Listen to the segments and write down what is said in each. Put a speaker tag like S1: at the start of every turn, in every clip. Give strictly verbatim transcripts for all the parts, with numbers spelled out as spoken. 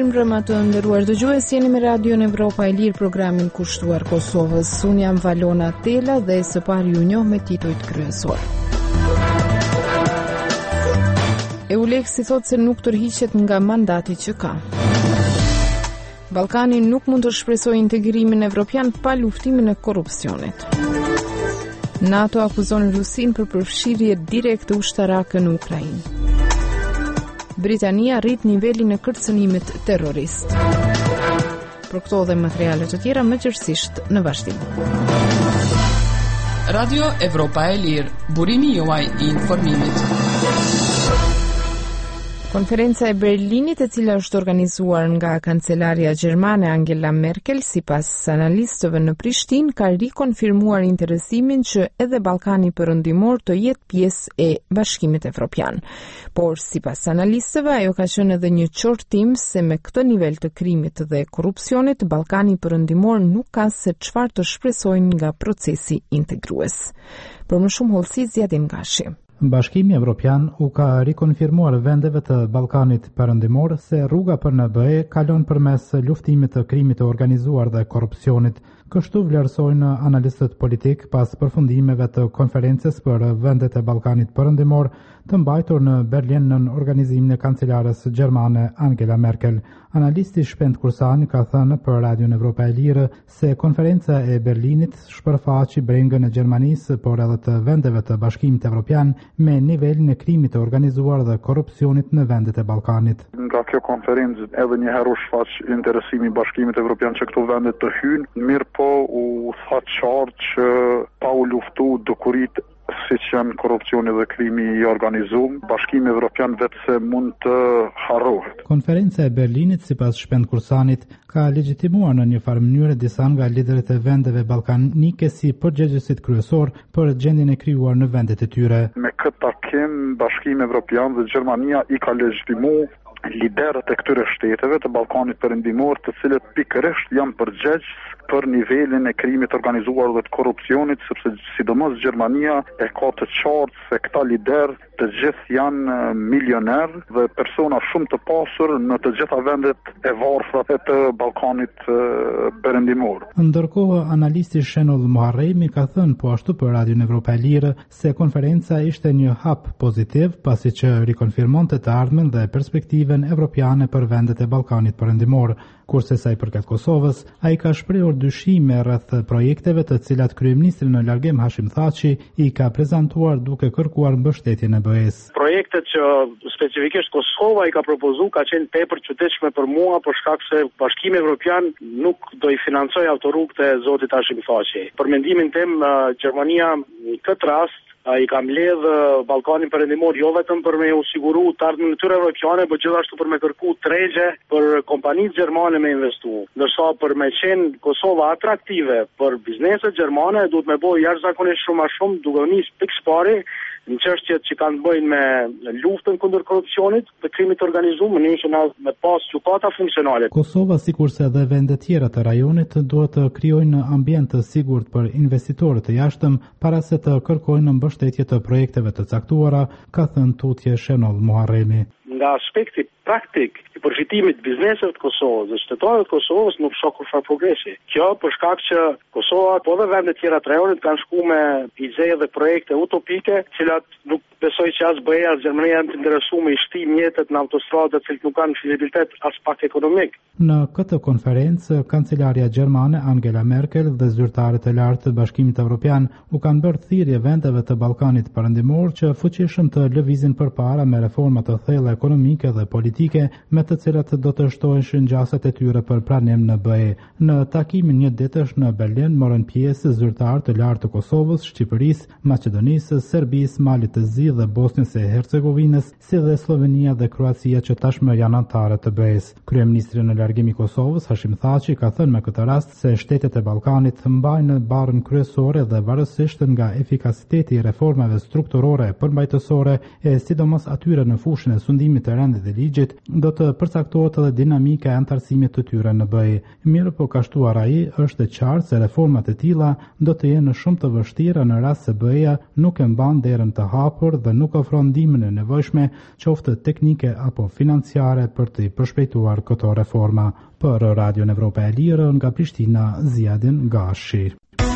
S1: mirëmbrëma të nderuar dëgjues, jeni me Radion Evropa e Lirë, programin kushtuar Kosovës. Unë jam Valona Tela dhe së pari ju njoh me titujt kryesor. Euleksi thotë se nuk tërhiqet nga mandati që ka. Ballkani nuk mund të shpresojë integrimin evropian pa luftimin e korrupsionit. NATO akuzon Rusinë për përfshirje direkte ushtarake në Ukrainë. Britania rrit nivelin e kërcënimit terrorist. Për këto dhe materiale të tjera më gjërësisht në vazhdim.
S2: Radio Evropa e Lirë, burimi juaj i informimit.
S1: Konferenca e Berlinit, e cila është organizuar nga kancelaria gjermane Angela Merkel, sipas analistëve në Prishtinë, ka rikonfirmuar interesimin që edhe Ballkani Perëndimor të jetë pjesë e Bashkimit Evropian. Por sipas analistëve, ajo ka qenë edhe një qortim se me këtë nivel të krimit dhe korrupsionit, Ballkani Perëndimor nuk ka se çfarë të shpresojnë nga procesi integrues. Për më shumë hollësi, Zjadin Gashi.
S3: Bashkimi Evropian u ka rikonfirmuar vendeve të Ballkanit Perëndimor se rruga për N B E kalon përmes luftimit të krimit të organizuar dhe korrupsionit. Kështu vlerësojnë analistët politik pas përfundimeve të konferencës për vendet e Ballkanit Perëndimor të mbajtur në Berlin në organizimin e kancelares gjermane Angela Merkel. Analisti Shpend Kursani ka thënë për Radion Evropa e Lirë se konferenca e Berlinit shpërfaqi brengën e Gjermanisë, por edhe të vendeve të Bashkimit Evropian me nivelin e krimit të organizuar dhe korrupsionit në vendet e Ballkanit.
S4: Nga kjo konferencë edhe një herë u shfaq interesimi i Bashkimit Evropian që këto vende të hyjnë, mirë po u tha qartë që pa u luftu dukurit si që janë korrupsioni dhe krimi i organizuar, Bashkimi Evropian vetëse mund të harrohet.
S3: Konferenca e Berlinit, sipas Shpend Kursanit, ka legjitimuar në një farë mënyrë disa nga liderët e vendeve ballkanike si përgjegjësit kryesor për gjendjen e krijuar në vendet e tyre.
S4: Me këtë takim, Bashkimi Evropian dhe Gjermania i ka legjitimuar liderët e këtyre shteteve të Ballkanit Perëndimor, të cilët pikërisht janë përgjegjës për nivelin e krimit organizuar dhe të korrupsionit, sepse sidomos Gjermania e ka të qartë se këta liderë të gjithë janë milionerë dhe persona shumë të pasur në të gjitha vendet e varfër të Ballkanit Perëndimor.
S3: Ndërkohë, analisti Shenoll Muharremi ka thënë po ashtu për Radion Evropa e Lirë se konferenca ishte një hap pozitiv, pasi që rikonfirmonte të ardhmen dhe perspektiven evropiane për vendet e Ballkanit Perëndimor. Kurse sa i përket Kosovës, ai ka shprehur dyshime rreth projekteve të cilat kryeministri në largim Hashim Thaçi i ka prezantuar duke kërkuar mbështetjen e B E-s.
S5: Projektet që specifikisht Kosova i ka propozuar ka qenë tepër çuditshme për mua për shkak se Bashkimi Evropian nuk do i financojë autorrugët e zotit Hashim Thaçi. Për mendimin tim, Gjermania në këtë rast i ka mbledh Ballkanin Perëndimor jo vetëm për me u siguru të ardhmen e tyre evropiane, por gjithashtu për me kërku tregje për kompanitë gjermane me investu. Ndërsa për me qenë Kosova atraktive për bizneset gjermane, duhet me bojë jashtëzakonisht shumë më shumë, duke nisë pikë së pari në çështjet që kanë të bëjnë me luftën kundër korrupsionit, të krimit organizuar, në mënyrë që na me pas gjykata funksionale.
S3: Kosova, sikurse edhe vende tjera të rajonit, duhet të krijojnë ambient të sigurt për investitorët të jashtëm para se të kërkojnë mbështetje të projekteve të caktuara, ka thënë tutje Shenoll Muharremi.
S5: Nga aspekti praktik i përfitimit bizneseve të Kosovës dhe shtetërorëve të Kosovës nuk shoh kurfar progresi. Kjo për shkak që Kosova po dhe vendet tjera të rajonit kanë shkuar me ide dhe projekte utopike, të cilat nuk besoj që as B E as Gjermania janë të interesuar me shtim mjetet në autostradë të cilat nuk kanë fizibilitet as pak ekonomik.
S3: Në këtë konferencë, kancelaria gjermane Angela Merkel dhe zyrtarët e lartë të Bashkimit Evropian u kanë bërë thirrje vendeve të Ballkanit Perëndimor që fuqishëm të lëvizin përpara me reforma të thella ekonomike dhe politike, me të cilat do të shtohen shëngjaset e tyre për pranim në B E. Në takimin një ditësh në Berlin morën pjesë zyrtarë të lartë të Kosovës, Shqipërisë, Maqedonisë, Serbisë, Malit të Zi dhe Bosnjës e Hercegovinës, si dhe Slovenia dhe Kroacia që tashmë janë anëtare të B E-s. Kryeministri në largim i Kosovës, Hashim Thaçi, ka thënë me këtë rast se shtetet e Ballkanit mbajnë barën kryesore dhe varësisht nga efikasiteti i reformave strukturore përmbajtësore e sidomos atyre në fushën e sundimit zhvillimit të rendit dhe ligjit, do të përcaktohet edhe dinamika e antarësimit të tyre në B E. Mirë po ka shtuar ai, është e qartë se reformat e tilla do të jenë shumë të vështira në rast se B E-ja nuk e mban derën të hapur dhe nuk ofron ndihmën e nevojshme, qoftë teknike apo financiare, për të përshpejtuar këto reforma. Për Radion Evropa e Lirë, nga Prishtina, Ziadin Gashi.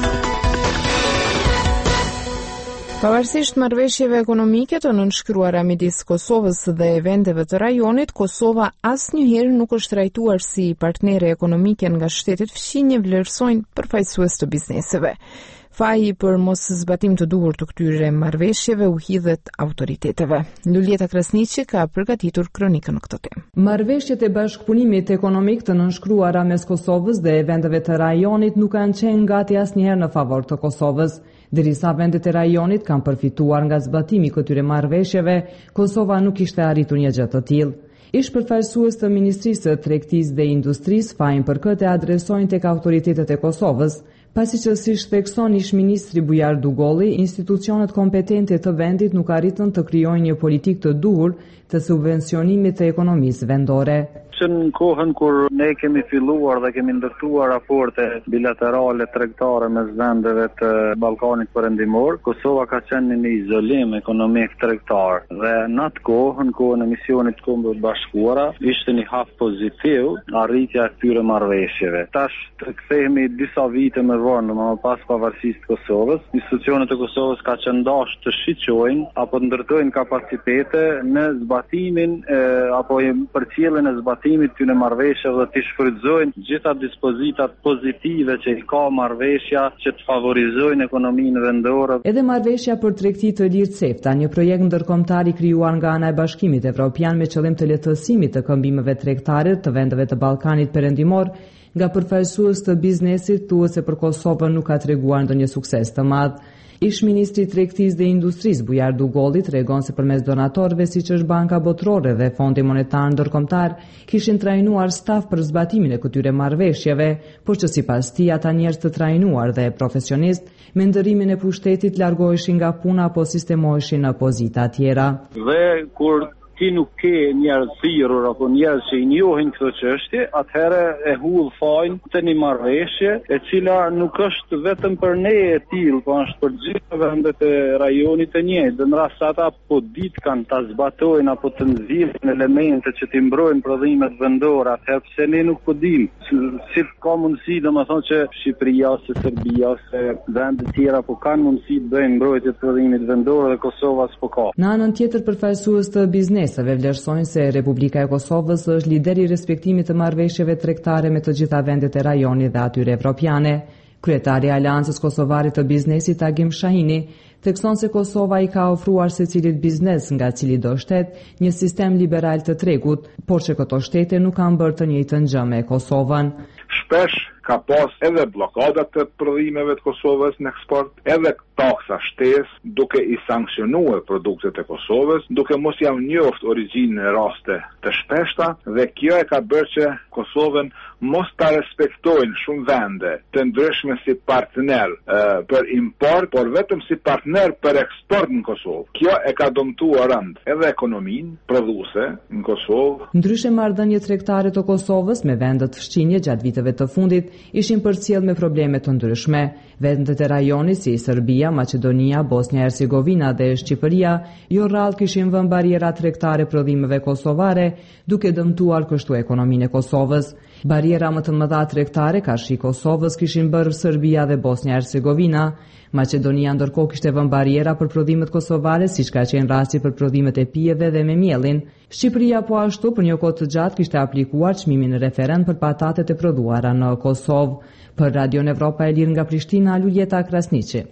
S1: Pavarësisht marrëveshjeve ekonomike të nënshkruara midis Kosovës dhe vendeve të rajonit, Kosova asnjëherë nuk është trajtuar si partnere ekonomike nga shtetet fqinje vlerësojnë përfaqësues të bizneseve. Faji për mos zbatim të duhur të këtyre marrëveshjeve u hidhet autoriteteve. Luljeta Krasniqi ka përgatitur kronikën në këtë temë.
S6: Marrëveshjet e bashkëpunimit ekonomik të nënshkruara mes Kosovës dhe vendeve të rajonit nuk kanë qenë gati asnjëherë në favor të Kosovës. Derisa vendet e rajonit kanë përfituar nga zbatimi i këtyre marrëveshjeve, Kosova nuk kishte arritur një gjë të tillë. Ish përfaqësues të Ministrisë së Tregtisë dhe Industrisë fajin për këtë adresojnë tek autoritetet e Kosovës, pasi që siç thekson ish ministri Bujar Dugolli, institucionet kompetente të vendit nuk arritën të krijojnë një politikë të duhur të subvencionimit të ekonomisë vendore.
S7: Që në kohën kur ne kemi filluar dhe kemi ndërtuar raporte bilaterale tregtare mes vendeve të Ballkanit Perëndimor, Kosova ka qenë në izolim ekonomik tregtar dhe në atë kohë, në kohën e misionit të Kombeve të Bashkuara, ishte një hap pozitiv arritja e këtyre marrëveshjeve. Tash të kthehemi disa vite më vonë, më pas pavarësisë të Kosovës, institucionet e Kosovës ka qenë dashur të shiqojnë apo të ndërtojnë kapacitete në zbatimin e, apo përcjelljen e zbatimit të në marrëveshjeve dhe të shfrytëzojnë gjitha dispozitat pozitive që i ka marrëveshja që të favorizojnë ekonominë vendore.
S6: Edhe marrëveshja për tregti të lirë CEFTA, një projekt ndërkombëtar i krijuar nga ana e Bashkimit Evropian me qëllim të lehtësimit të këmbimeve tregtare të vendeve të Ballkanit Perëndimor, nga përfaqësues të biznesit thuhet se për Kosovën nuk ka treguar ndonjë sukses të madh. Ish ministri i Tregtisë dhe Industrisë Bujar Dugolli tregon se përmes donatorëve siç është Banka Botërore dhe Fondi Monetar Ndërkombëtar kishin trajnuar staf për zbatimin e këtyre marrëveshjeve, por që sipas tij ata njerëz të trajnuar dhe profesionist me ndërimin e pushtetit largoheshin nga puna apo sistemoheshin në pozita tjera.
S7: Dhe kur ti nuk ke njerëz thirrur apo njerëz që i njohin këtë çështje, atëherë e hull fajin të një marrëveshje e cila nuk është vetëm për ne e tillë, po është për gjithë vendet e rajonit të njëjtë. Në rast se ata po ditë kanë ta zbatojnë apo të nxjerrin elemente që të mbrojnë prodhimet vendore, atëherë pse ne nuk po dimë? Si ka mundësi domethënë që Shqipëria ose Serbia ose vende të tjera po kanë mundësi të bëjnë mbrojtje të prodhimit vendor dhe Kosova s'po ka.
S6: Në anën tjetër, përfaqësues të bizneseve vlerësojnë se Republika e Kosovës është lider i respektimit të marrëveshjeve tregtare me të gjitha vendet e rajonit dhe atyre evropiane. Kryetari i Aleancës Kosovare të Biznesit Agim Shahini thekson se Kosova i ka ofruar secilit biznes nga cili do shtet një sistem liberal të tregut, por që këto shtete nuk kanë bërë të njëjtën gjë me Kosovën.
S8: Shpesh ka pas edhe blokadat të prodhimeve të Kosovës në eksport, edhe taksa shtesë duke i sankcionuar produktet e Kosovës, duke mos ia njoftë origjinën e raste të shpeshta, dhe kjo e ka bërë që Kosovën mos ta respektojnë shumë vende të ndryshme si partner e, për import, por vetëm si partner për eksport në Kosovë. Kjo e ka dëmtuar rënd edhe ekonominë prodhuese në Kosovë.
S6: Ndryshe marrëdhëniet tregtare të Kosovës me vendet fqinje gjatë viteve të fundit ishin përcjell me probleme të ndryshme. Vendet e rajonit si Serbia, Maqedonia, Bosnia-Hercegovina dhe Shqipëria jo rrallë kishin vënë bariera tregtare prodhimeve kosovare, duke dëmtuar kështu ekonominë e Kosovës. Bariera më të mëdha tregtare ka shi Kosovës kishin bërë Serbia dhe Bosnia-Hercegovina. Maqedonia ndërkohë kishte vënë bariera për prodhimet kosovare, siç ka qenë rasti për prodhimet e pijeve dhe me mielin. Shqipëria po ashtu për një kohë të gjatë kishte aplikuar çmimin referent për patatet e prodhuara në Kosovë. Për Radio Evropa e Lirë nga Prishtina, Luljeta Krasniqi.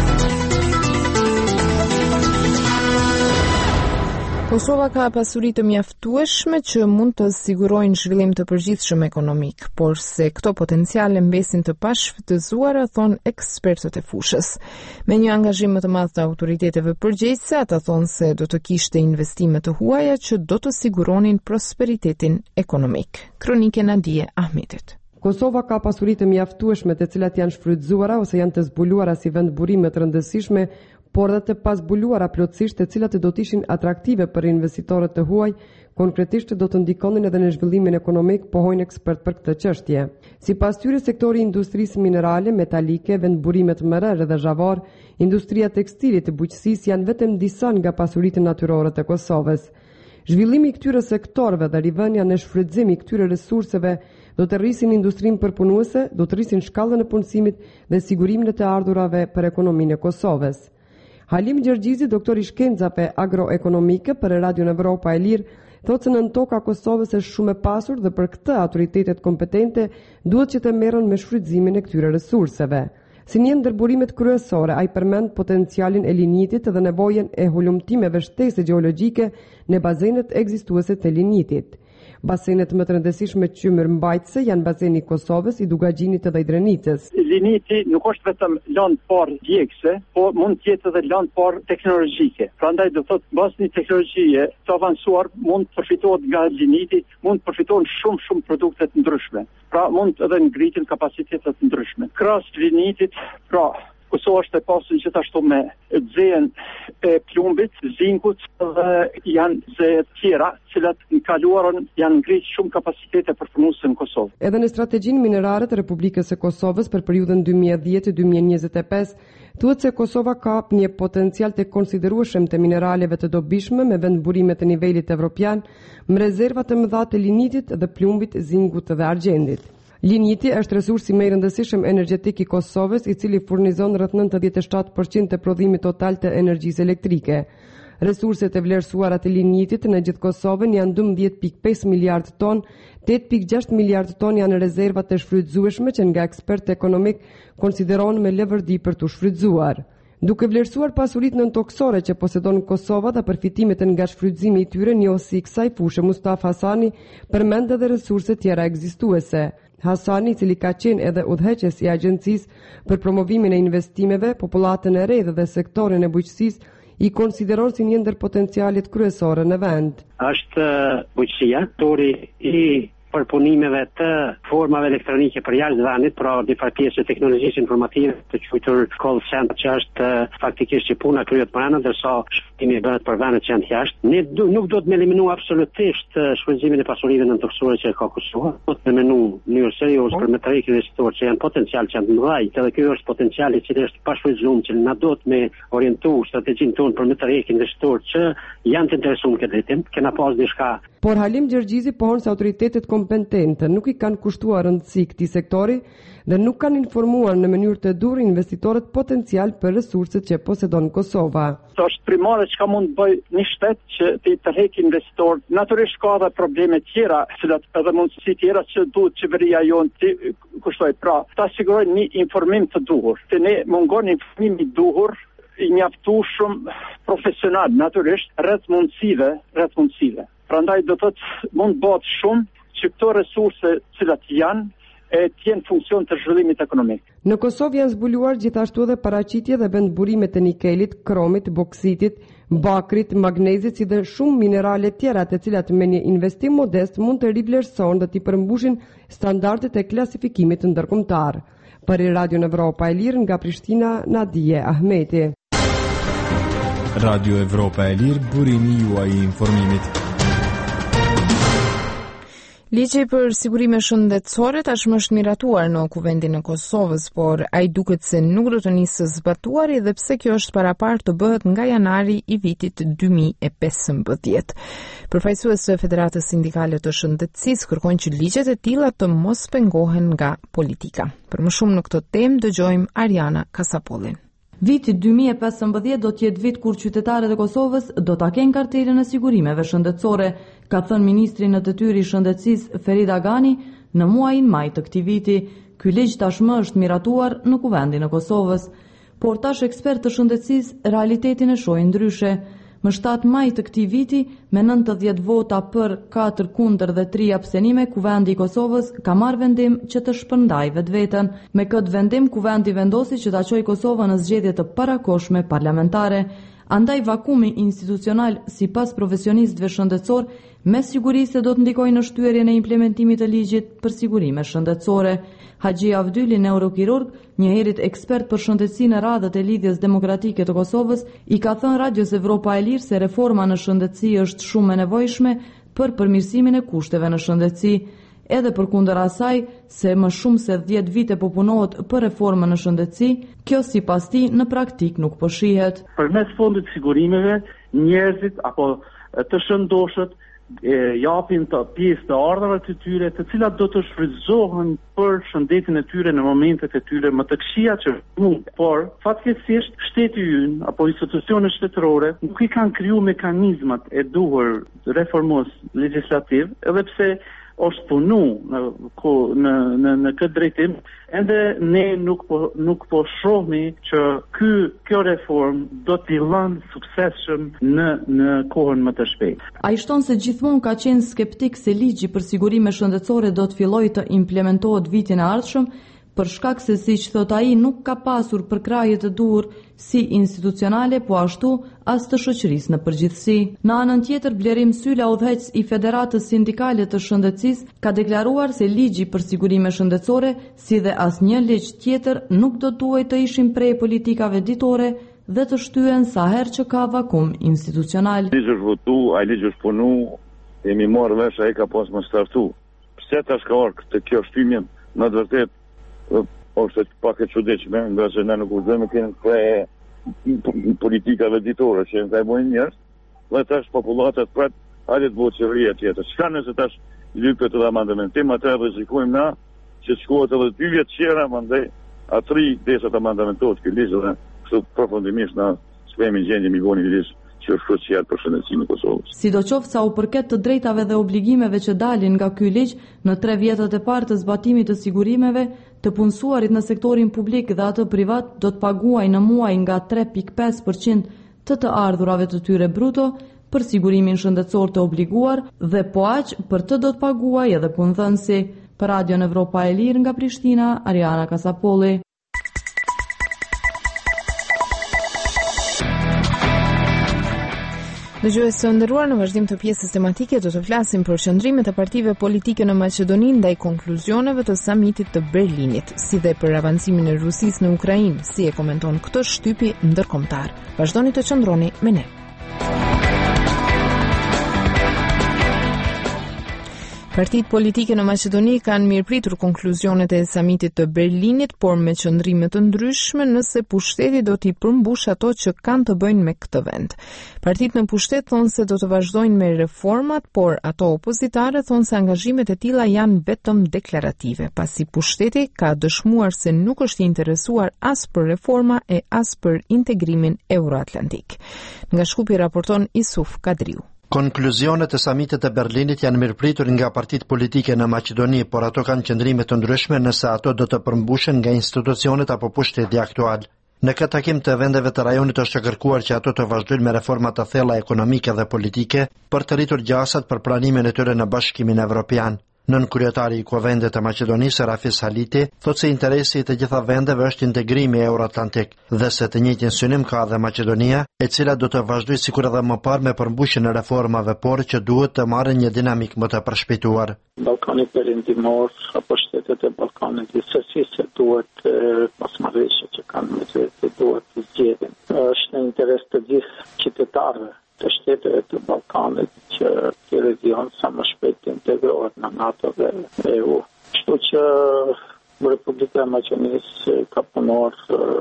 S1: Kosova ka pasuri të mjaftueshme që mund të sigurojnë zhvillim të përgjithshëm ekonomik, por se këto potenciale mbesin të pashfrytëzuara, thonë ekspertët e fushës. Me një angazhim më të madh të autoriteteve përgjegjëse, ata thonë se do të kishte investime të huaja që do të siguronin prosperitetin ekonomik. Kronike Nadije Ahmetit.
S9: Kosova ka pasuri të mjaftueshme të cilat janë shfrytëzuara ose janë të zbuluara si vend burime të rëndësishme, por dhe të pazbuluara plotësisht, të cilat do të ishin atraktive për investitorët të huaj, konkretisht do të ndikonin edhe në zhvillimin ekonomik, pohojnë ekspert për këtë çështje. Sipas tyre, sektori i industrisë minerale, metalike, vendburimet më rrë dhe zhavar, industria tekstile të bujqësisë janë vetëm disa nga pasuritë natyrore të Kosovës. Zhvillimi i këtyre sektorëve dhe rivënia në shfrytëzim i këtyre resurseve do të rrisin industrinë përpunuese, do të rrisin shkallën e punësimit dhe sigurimin e të ardhurave për ekonominë e Kosovës. Halim Gjergjizi, doktor i shkencave agroekonomike për Radio Evropa e Lirë, thotë se nën toka Kosovës është shumë e pasur dhe për këtë autoritetet kompetente duhet që të merren me shfrytëzimin e këtyre resurseve. Si një ndër burimet kryesore, ai përmend potencialin e linjitit dhe nevojën e hulumtimeve shtesë gjeologjike në bazenet ekzistuese të linjitit. Basenet më të rëndësishme qymërmbajtëse janë bazeni i Kosovës, i Dugagjinit dhe i Drenicës.
S10: Linjiti nuk është vetëm lëndë parë djegëse, po mund të jetë edhe lëndë parë teknologjike. Prandaj do thotë bazë një teknologjie të avancuar mund të përfitohet nga linjiti, mund të përfitohen shumë shumë produkte të ndryshme. Pra mund edhe ngritin kapacitetet të ndryshme. Krahas linjitit, pra Kosova është e pasur gjithashtu me zejen e plumbit, zinkut dhe janë zeje tjera, cilat në kaluarën janë ngritë shumë kapacitete përpunuese në Kosovë.
S9: Edhe në strategjinë minerare të Republikës së Kosovës për periudhën dy mijë e dhjetë deri dy mijë e njëzet e pesë, thuhet se Kosova ka një potencial të konsiderueshëm të mineraleve të dobishme me vendburime të nivelit evropian, me rezerva të mëdha të linitit dhe plumbit, zinkut dhe argjendit. Linjiti është resursi më i rëndësishëm energjetik i Kosovës, i cili furnizon rreth nëntëdhjetë e shtatë përqind të prodhimit total të energjisë elektrike. Resurset e vlerësuara të linjitit në gjithë Kosovën janë dymbëdhjetë pikë pesë miliard ton, tetë pikë gjashtë miliard ton janë rezerva të shfrytëzueshme që nga ekspertë ekonomik konsiderohen me lëvërdi për të shfrytëzuar. Duke vlerësuar pasuritë nëntoksore që posedon Kosova dhe përfitimet nga shfrytëzimi i tyre, njohësi i kësaj fushë Mustafa Hasani përmend edhe resurse tjera ekzistuese. Hasani, i cili ka qenë edhe udhëheqës i agjencisë për promovimin e investimeve, popullatën e re dhe sektorin e bujqësisë, i konsideron si një ndër potencialet kryesore në vend.
S11: Është bujqësia, tori i përpunimeve të formave elektronike për jashtë vendit, pra një farë pjesë e teknologjisë informative të quajtur call center, që është faktikisht që puna kryhet brenda, ndërsa shpëtimi bëhet për vendet që janë jashtë. Ne du, nuk do të eliminu absolutisht shfrytëzimin e pasurive nëntoksore që ka Kosova, do të eliminu në mënyrë serioze për me të rikë investitorë që janë potencial që janë të mëdhaj, edhe ky është potenciali i cili është pa shfrytëzuar, që na do të me orientu strategjinë tonë për me të rikë investitorë që janë të interesuar në këtë drejtim, kena pas diçka.
S9: Por Halim Gjergjizi pohon se autoritetet kompetente nuk i kanë kushtuar rëndësi këtij sektori dhe nuk kanë informuar në mënyrë të durë investitorët potencial për resurset që posedon Kosova.
S10: Është primare që ka mund të bëj një shtet që të tërheqë investitorët. Natyrisht ka edhe probleme tjera, cilat edhe mundësi tjera që duhet qeveria jonë të kushtoj. Pra, ta sigurojnë një informim të duhur. Të ne mungon informim i duhur, i mjaftueshëm profesional, natyrisht, rreth mundësive, rreth mundësive. Prandaj do thotë mund bëhet shumë që këto resurse cilat janë e të jenë funksion të zhvillimit ekonomik.
S9: Në Kosovë janë zbuluar gjithashtu edhe paraqitje dhe vendburime të nikelit, kromit, boksitit, bakrit, magnezit si dhe shumë minerale tjera të cilat me një investim modest mund të rivlerësohen dhe t'i përmbushin standardet e klasifikimit ndërkombëtar. Për Radio Evropa e Lirë nga Prishtina, Nadije Ahmeti.
S12: Radio Evropa e Lirë, burimi juaj i informimit.
S1: Ligji për sigurime shëndetësore tashmë është miratuar në Kuvendin e Kosovës, por ai duket se nuk do të nisë zbatuari dhe pse kjo është parapar të bëhet nga janari i vitit dy mijë e pesëmbëdhjetë. Përfaqësues e Federatës Sindikale të Shëndetësisë kërkojnë që ligjet e tilla të mos pengohen nga politika. Për më shumë në këtë temë dëgjojmë Ariana Kasapollin.
S13: Viti dy mijë e pesëmbëdhjetë do të jetë vit kur qytetarët e Kosovës do ta kenë kartelën e sigurimeve shëndetësore, ka thënë ministri në detyrë i shëndetësisë Ferit Agani në muajin maj të këtij viti. Ky ligj tashmë është miratuar në Kuvendin e Kosovës, por tash ekspertë të shëndetësisë realitetin e shohin ndryshe. Më shtatë maj të këtij viti, me nëntëdhjetë vota për, katër kundër dhe tri abstenime, Kuvendi i Kosovës ka marrë vendim që të shpërndajë vetveten. Me këtë vendim, Kuvendi vendosi që ta çojë Kosovën në zgjedhje të parakohshme parlamentare. Andaj vakumi institucional sipas profesionistëve shëndetësor me siguri se do të ndikojë në shtyerjen e implementimit të ligjit për sigurime shëndetësore. Haxhi Avdyli, neurokirurg, njëherët ekspert për shëndetësinë në radhët e lidhjes demokratike të Kosovës, i ka thënë Radios Evropa e Lirë se reforma në shëndetësi është shumë e nevojshme për përmirësimin e kushteve në shëndetësi. Edhe përkundër asaj se më shumë se dhjetë vite po punohet për reformën në shëndetësi, kjo sipas tij në praktik nuk po shihet.
S14: Përmes fondit të sigurimeve, njerëzit apo të shëndoshët e japin të pjesë të ardhave të tyre, të cilat do të shfrytëzohen për shëndetin e tyre në momentet e tyre më të këqija që mund. Por, fatkeqësisht, shteti ynë apo institucionet shtetërore nuk i kanë kriju mekanizmat e duhur reformues legjislativ, edhe pse është punu në në në, në këtë drejtim, ende ne nuk po nuk po shohmi që ky kjo reformë do të lënë suksesshëm në në kohën më të shpejtë.
S13: Ai shton se gjithmonë ka qenë skeptik se ligji për sigurime shëndetësore do të fillojë të implementohet vitin e ardhshëm, për shkak se, siç thot ai, nuk ka pasur përkrahje të duhur si institucionale, po ashtu as të shoqërisë në përgjithësi. Në anën tjetër, Blerim Syla, udhëheqës i Federatës Sindikale të Shëndetësisë, ka deklaruar se ligji për sigurime shëndetësore, si dhe asnjë ligj tjetër, nuk do duhet të ishin prej politikave ditore dhe të shtyen sa herë që ka vakum institucional.
S15: Ligji është votu, ai ligj është punu, jemi marrë vesh ai ka pas më startu. Pse tash ka ardhur këtë kjo shtypje, në të vërtetë është pak e çuditshme, nga se ne nuk udhëzojmë kënë prej politikave ditore që në bojnë njerëz, dhe tash popullatët pret, hajde të bëhet qeveria tjetër. Çka nëse tash lypet edhe amandamentim, atë rrezikojmë na që të shkohet edhe dy vjet tjera, mandej atri desa të amandamentohet ky ligj dhe kështu përfundimisht na shpemi gjendje mi voni ligj që është krucial për shëndetësinë e Kosovës.
S13: Sidoqoftë sa u përket të drejtave dhe obligimeve që dalin nga ky ligj, në tre vjetët e parë të zbatimit të sigurimeve, të punësuarit në sektorin publik dhe atë privat do të paguajnë në muaj nga tre pikë pesë përqind të të ardhurave të tyre bruto për sigurimin shëndetësor të obliguar dhe po aq për të do të paguajë edhe punëdhënësi. Për Radion Evropa e Lirë nga Prishtina, Ariana Kasapolli.
S1: Dëgjues të nderuar, në vazhdim të pjesës tematike do të flasim për qëndrimet e partive politike në Maqedoni ndaj konkluzioneve të samitit të Berlinit, si dhe për avancimin e Rusisë në Ukrainë, si e komenton këtë shtypi ndërkombëtar. Vazhdoni të qëndroni me ne. Partitë politike në Maqedoni kanë mirëpritur konkluzionet e samitit të Berlinit, por me qëndrime të ndryshme nëse pushteti do t'i përmbush ato që kanë të bëjnë me këtë vend. Partitë në pushtet thonë se do të vazhdojnë me reformat, por ato opozitare thonë se angazhimet e tilla janë vetëm deklarative, pasi pushteti ka dëshmuar se nuk është i interesuar as për reforma e as për integrimin euroatlantik. Nga Shkupi raporton Isuf Kadriu.
S16: Konkluzionet e samitit të Berlinit janë mirëpritur nga partitë politike në Maqedoni, por ato kanë qëndrime të ndryshme nëse ato do të përmbushen nga institucionet apo pushteti aktual. Në këtë takim të vendeve të rajonit është kërkuar që ato të vazhdojnë me reforma të thella ekonomike dhe politike për të rritur gjasat për pranimin e tyre në Bashkimin Evropian. Nën kryetari i Kuvendet të Maqedonisë, Rafis Haliti, thotë se interesi i të gjitha vendeve është integrimi euroatlantik dhe se të njëjtin synim ka dhe Maqedonia, e cila do të vazhdojë sikur edhe më parë me përmbushjen e reformave, por që duhet të marrë një dinamik më të përshpejtuar.
S17: Ballkani Perëndimor apo shtetet e Ballkanit gjithsesi duhet pasmarrëse që kanë me të duhet të zgjedhin. Është në interes të gjithë qytetarëve të shteteve të Ballkanit që ky region sa më shpejt të integrohet në NATO dhe E U. Kështu që Republika e Maqedonisë ka punuar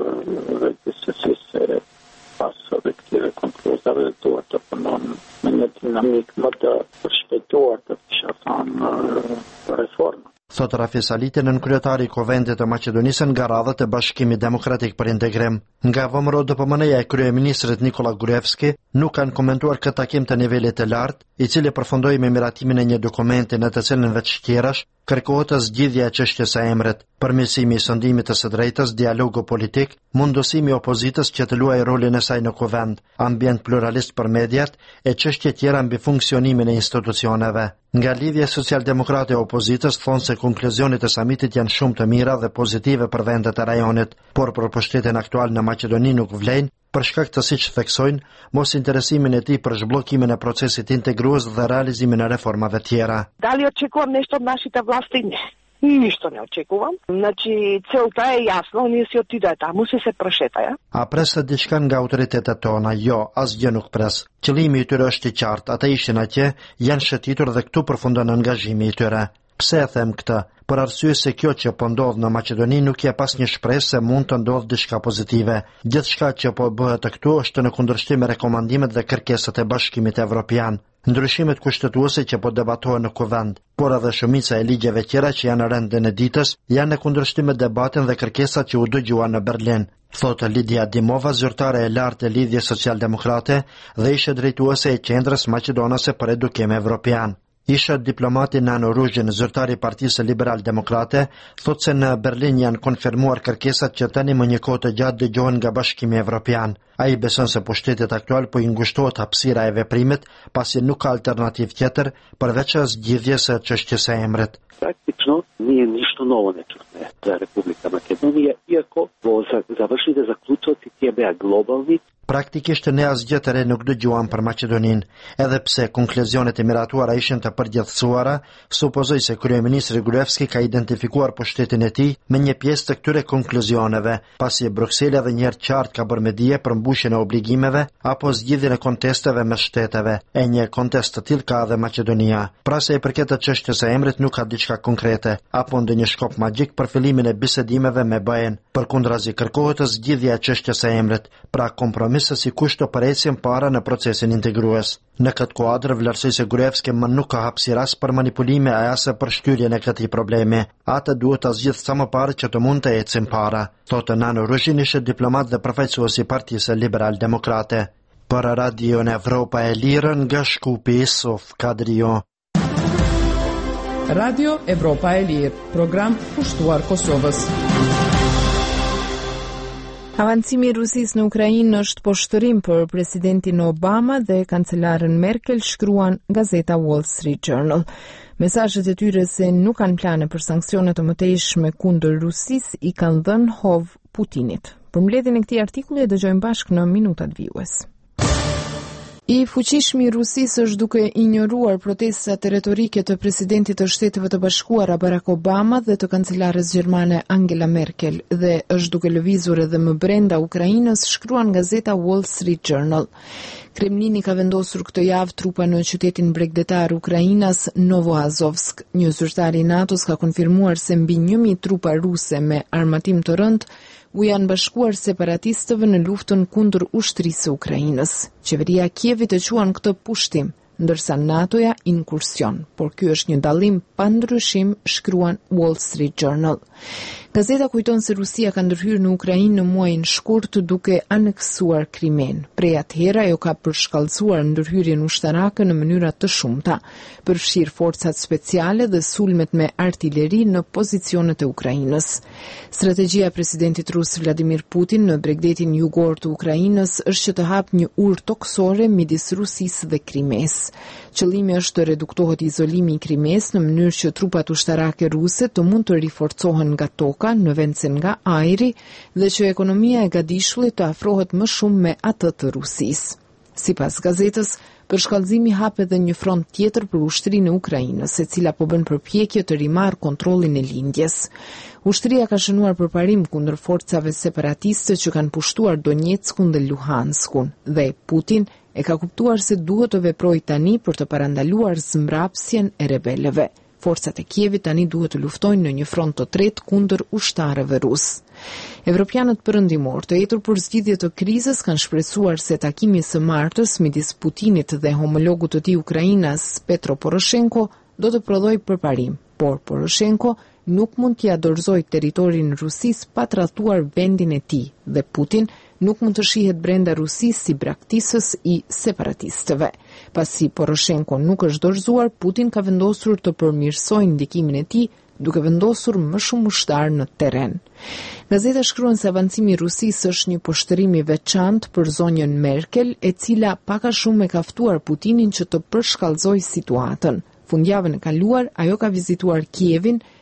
S17: dhe gjithsesi se pas edhe këtyre konkluzave duhet të punon me një dinamik më të përshpejtuar të kisha thënë reforma.
S16: Thot Rafis Haliti, nën kryetari i Kuvendit të Maqedonisë nga radhët e Bashkimit Demokratik për Integrim. Nga V M R O D P M N-ja e kryeministrit Nikola Gruevski nuk kanë komentuar këtë takim të nivelit të lartë, i cili përfundoi me miratimin e një dokumenti në të cilin veç tjerash kërkohet zgjidhja e çështjes së emrit, përmirësimi i sëndimit të së drejtës, dialogu politik, mundësimi i opozitës që të luajë rolin e saj në kuvend, ambient pluralist për mediat e çështje tjera mbi funksionimin e institucioneve. Nga lidhja socialdemokrate e opozitës thonë se konkluzionet e samitit janë shumë të mira dhe pozitive për vendet e rajonit, por për pushtetin aktual në Maqedoni nuk vlen për shkak të siç theksojnë, mos interesimin e tij për zhbllokimin e procesit integrues dhe realizimin e reformave tjera.
S18: Дали очекувам нещо от нашите власти? Не. Нищо не очекувам. Значи целта е ясна, ние си отиде таму, си се прошетаja.
S16: A presë diçka nga autoritetet tona? Jo, asgjë nuk pres. Qëllimi i tyre është i qartë, ata ishin atje, janë shëtitur dhe këtu përfundon angazhimi i tyre. Pse e them këtë? Për arsye se kjo që po ndodh në Maqedoni nuk je pas një shpresë se mund të ndodh diçka pozitive. Gjithçka që po bëhet këtu është në kundërshtim me rekomandimet dhe kërkesat e Bashkimit Evropian. Ndryshimet kushtetuese që po debatohen në kuvend, por edhe shumica e ligjeve tjera që janë rendin e ditës, janë në kundërshtim me debatin dhe kërkesat që u dëgjuan në Berlin, thotë Lidia Dimova, zyrtare e lartë e Lidhjes Social-Demokrate dhe ishe drejtuese e Qendrës Maqedonase për Edukim Evropian. Isha diplomati Nano Ruzhin, zyrtari i Partisë Liberal-Demokrate, thotë se në Berlin janë konfirmuar kërkesat që tani më një kohë të gjatë dëgjohen nga Bashkimi Evropian. Ai beson se pushtetit aktual po i ngushtohet hapësira e veprimit, pasi nuk ka alternativë tjetër përveç zgjidhjes së çështjes së emrit.
S19: Praktično nije ništa novo ne čudne za Republika Makedonija, iako vo završните zaključoci T B A globalni.
S16: Praktikisht ne asgjë të re nuk dëgjuam për Maqedoninë, edhe pse konkluzionet e miratuara ishin të përgjithësuara, supozoj se kryeministri Gruevski ka identifikuar pushtetin e tij me një pjesë të këtyre konkluzioneve, pasi Brukseli edhe një herë qartë ka bërë me dije për mbushjen e obligimeve apo zgjidhjen e kontesteve mes shteteve. E një kontest të tillë ka edhe Maqedonia. Pra se i përket të çështjes së emrit nuk ka diçka konkrete, apo ndonjë shkop magjik për fillimin e bisedimeve me B E-n. Përkundrazi kërkohet zgjidhja e çështjes së emrit, pra kompromis se si kusht të përrecjen para në procesin integrues. Në këtë kuadër vlerësoj se Gruevski më nuk ka hapësirë as për manipulime e as për shkyrjen e këtij problemi. Ata duhet ta zgjidhë sa më parë që të mund të ecin para, thotë Nano Ruzhin, ishte diplomat dhe përfaqësues i Partisë Liberal-Demokrate. Për Radio Evropa e Lirë nga Shkupi, Sof Kadrio.
S2: Radio Evropa e Lirë, program kushtuar Kosovës.
S1: Avancimi i Rusisë në Ukrainë është poshtërim për presidentin Obama dhe kancelaren Merkel, shkruan gazeta Wall Street Journal. Mesazhet e tyre se nuk kanë plane për sanksione të mëtejshme kundër Rusisë i kanë dhënë hov Putinit. Për mbledhjen e këtij artikulli e dëgjojmë bashkë në minutat vijues. I fuqishmi i Rusisë është duke injoruar protestat retorike të presidentit të Shteteve të Bashkuara Barack Obama dhe të kancelares gjermane Angela Merkel dhe është duke lëvizur edhe më brenda Ukrainës, shkruan gazeta Wall Street Journal. Kremlini ka vendosur këtë javë trupa në qytetin bregdetar Ukrainas Novoazovsk. Një zyrtar i NATO-s ka konfirmuar se mbi një mijë trupa ruse me armatim të rënd u janë bashkuar separatistëve në luftën kundër ushtrisë së Ukrainës. Qeveria e Kievit e quan këtë pushtim, ndërsa NATO-ja inkursion, por ky është një dallim pa ndryshim, shkruan Wall Street Journal. Gazeta kujton se Rusia ka ndërhyrë në Ukrainë në muajin shkurt duke aneksuar Krimen. Prej atëherë ajo ka përshkallëzuar ndërhyrjen ushtarake në mënyra të shumta, përfshir forcat speciale dhe sulmet me artilleri në pozicionet e Ukrainës. Strategjia e presidentit rus Vladimir Putin në bregdetin jugor të Ukrainës është që të hapë një urë toksore midis Rusisë dhe Krimes. Qëllimi është të reduktohet izolimi i Krimes në mënyrë që trupat ushtarake ruse të mund të riforcohen nga toka në vend se nga ajri dhe që ekonomia e gadishullit të afrohet më shumë me atë të Rusisë. Sipas gazetës, përshkallëzimi hap edhe një front tjetër për ushtrinë e Ukrainës, e cila po bën përpjekje të rimarrë kontrollin e lindjes. Ushtria ka shënuar përparim kundër forcave separatiste që kanë pushtuar Donetskun dhe Luhanskun, dhe Putin e ka kuptuar se duhet të veprojë tani për të parandaluar zmbrapsjen e rebelëve. Forcat e Kievit tani duhet të luftojnë në një front të tretë kundër ushtarëve rus. Evropianët perëndimor të etur për zgjidhje të krizës kanë shpresuar se takimi së martës midis Putinit dhe homologut të tij ukrainas Petro Poroshenko do të prodhojë përparim, por Poroshenko nuk mund t'ia dorëzojë territorin Rusis pa tratuar vendin e tij dhe Putin nuk mund të shihet brenda Rusisë si braktisës i separatistëve. Pasi Poroshenko nuk është dorëzuar, Putin ka vendosur të përmirësojë ndikimin e tij duke vendosur më shumë ushtar në terren. Gazeta shkruan se avancimi i Rusisë është një poshtërim i veçantë për zonjën Merkel, e cila pak a shumë e ka ftuar Putinin që të përshkallëzojë situatën. Fundjavën e kaluar, ajo ka vizituar Kievin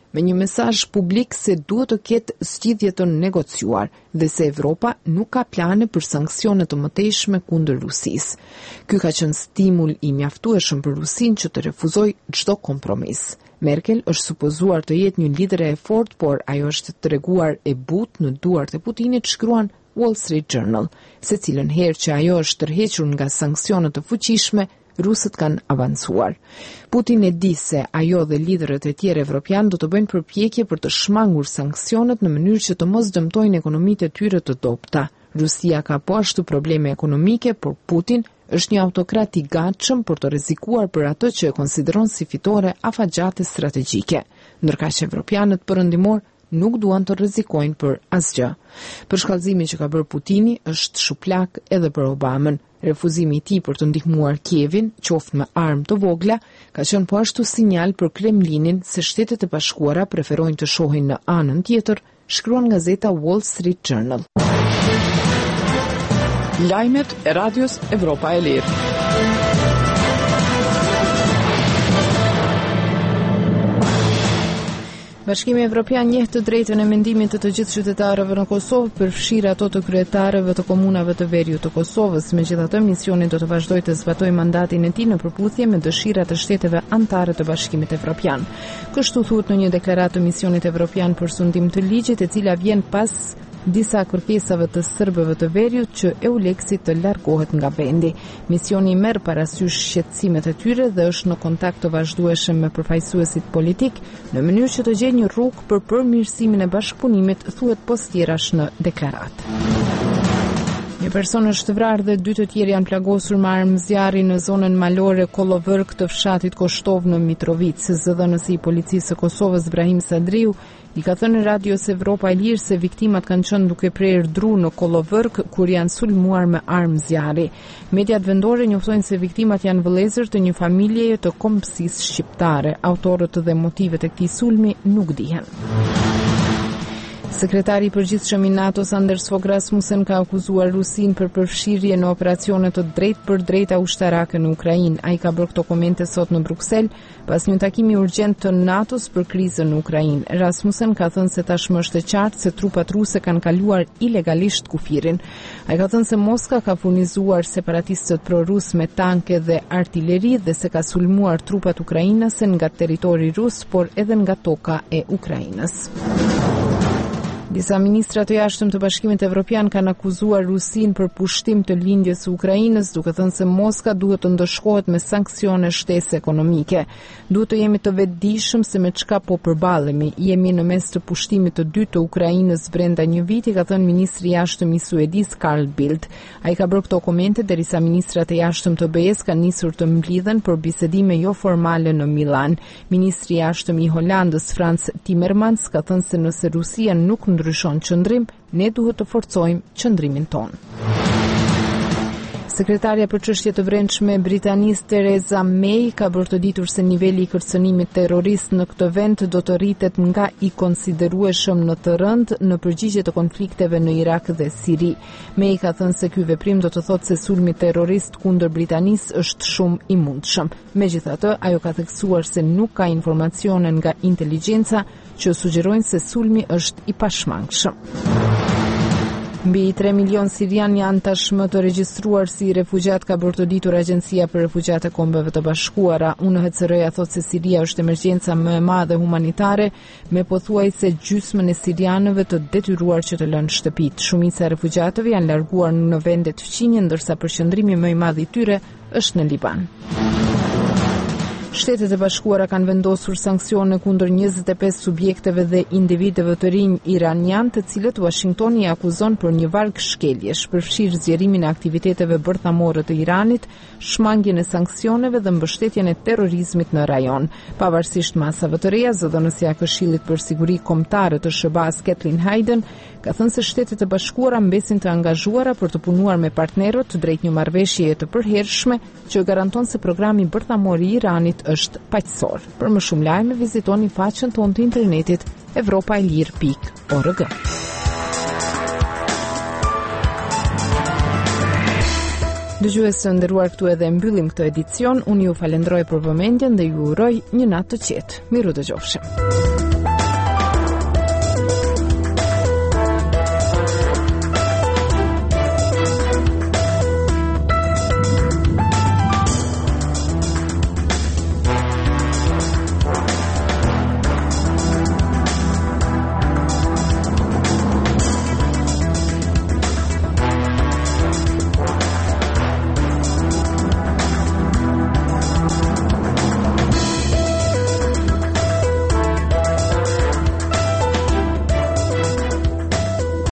S1: me një mesazh publik se duhet të ketë zgjidhje të negociuar dhe se Evropa nuk ka plane për sanksione të mëtejshme kundër Rusisë. Ky ka qenë stimul i mjaftueshëm për Rusinë që të refuzojë çdo kompromis. Merkel është supozuar të jetë një lidere e fortë, por ajo është treguar e butë në duart e Putinit, shkruan Wall Street Journal. Se cilën herë që ajo është tërhequr nga sanksionet të fuqishme, rusët kanë avancuar. Putin e di se ajo dhe liderët e tjerë evropian do të bëjnë përpjekje për të shmangur sanksionet në mënyrë që të mos dëmtojnë ekonomitë e tyre të dobta. Rusia ka po ashtu probleme ekonomike, por Putin është një autokrat i gatshëm për të rrezikuar për atë që e konsideron si fitore afatgjate strategjike, ndërkaq që evropianët perëndimor nuk duan të rrezikojnë për asgjë. Për shkallëzimin që ka bërë Putini është shuplak edhe për Obamën. Refuzimi i tij për të ndihmuar Kievin, qoftë me armë të vogla, ka qenë po ashtu sinjal për Kremlinin se Shtetet e Bashkuara preferojnë të shohin në anën tjetër, shkruan gazeta Wall Street Journal.
S2: Lajmet e Radios Evropa e Lirë.
S1: Bashkimi Evropian njeh të drejtën e mendimit të të gjithë qytetarëve në Kosovë, përfshirë ato të kryetarëve të komunave të veriut të Kosovës. Megjithatë, misioni do të vazhdojë të zbatojë mandatin e tij në përputhje me dëshirat e shteteve anëtare të Bashkimit Evropian. Kështu thuhet në një deklaratë të misionit evropian për sundim të ligjit, e cila vjen pas disa kërkesave të serbëve të veriut që EULEX-i të largohet nga vendi. Misioni merr parasysh shqetësimet e tyre dhe është në kontakt të vazhdueshëm me përfaqësuesit politik në mënyrë që të gjejë një rrugë për përmirësimin e bashkëpunimit, thuhet postjerash në deklaratë. Një person është vrarë dhe dy të tjerë janë plagosur me armë zjarri në zonën malore Kollovërk të fshatit Koshtov në Mitrovica. Zëdhënësi i policisë së Kosovës Brahim Sadriu i ka thënë Radios Evropa e Lirë se viktimat kanë qenë duke prerë dru në Kollovërk kur janë sulmuar me armë zjarri. Mediat vendore njoftojnë se viktimat janë vëllezër të një familjeje të kombësisë shqiptare. Autorët dhe motivet e këtij sulmi nuk dihen. Sekretari i përgjithshëm i NATO-s Anders Fogh Rasmussen ka akuzuar Rusinë për përfshirje në operacione të drejtë për drejta ushtarake në Ukrainë. Ai ka bërë këto komente sot në Bruksel pas një takimi urgjent të NATO-s për krizën në Ukrainë. Rasmussen ka thënë se tashmë është e qartë se trupat ruse kanë kaluar ilegalisht kufirin. Ai ka thënë se Moska ka furnizuar separatistët pro-rus me tanke dhe artilleri dhe se ka sulmuar trupat ukrainase nga territori rus, por edhe nga toka e Ukrainës. Disa ministra të jashtëm të Bashkimit Evropian kanë akuzuar Rusinë për pushtim të lindjes së Ukrainës, duke thënë se Moska duhet të ndëshkohet me sanksione shtesë ekonomike. Duhet të jemi të vetëdijshëm se me çka po përballemi. Jemi në mes të pushtimit të dytë të Ukrainës brenda një viti, ka thënë ministri i jashtëm i Suedis Carl Bildt. Ai ka bërë këto komente derisa ministrat e jashtëm të B E-s kanë nisur të mblidhen për bisedime jo formale në Milan. Ministri i jashtëm i Holandës Frans Timmermans ka thënë se nëse Rusia nuk ndryshon qëndrim, ne duhet të forcojmë qëndrimin ton. Sekretarja për çështje të brendshme britanisë Theresa May ka bërë të ditur se niveli i kërcënimit terrorist në këtë vend do të rritet nga i konsiderueshëm në të rënd në përgjigje të konflikteve në Irak dhe Siri. May ka thënë se ky veprim do të thotë se sulmi terrorist kundër Britanisë është shumë i mundshëm. Megjithatë, ajo ka theksuar se nuk ka informacione nga inteligjenca që sugjerojnë se sulmi është i pashmangshëm. Mbi tre milion sirian janë tashmë të regjistruar si refugjat, ka bërë të ditur Agjencia për Refugjat e Kombeve të Bashkuara. U N H C R-ja thotë se Siria është emergjenca më e madhe humanitare, me pothuajse gjysmën e sirianëve të detyruar që të lënë shtëpitë. Shumica e refugjatëve janë larguar në vende të fqinje, ndërsa përqendrimi më i madh i tyre është në Liban. Shtetet e Bashkuara kanë vendosur sanksione kundër njëzet e pesë subjekteve dhe individëve të rinj iranian, të cilët Washingtoni i akuzon për një varg shkeljesh, përfshirë zgjerimin e aktiviteteve bërthamore të Iranit, shmangjen e sanksioneve dhe mbështetjen e terrorizmit në rajon. Pavarësisht masave të reja, zëdhënësja e Këshillit për Siguri Kombëtare të S B A-s Kathleen Hayden ka thënë se Shtetet e Bashkuara mbesin të angazhuara për të punuar me partnerët drejt një marrëveshjeje të përhershme që garanton se programi bërthamor i Iranit është paqësor. Për më shumë lajme, vizitoni faqen tonë të internetit evropaelir pikë org. Dëgjues të nderuar, këtu edhe mbyllim këtë edicion. Unë ju falenderoj për vëmendjen dhe ju uroj një natë të qetë. Miru dëgjofshim.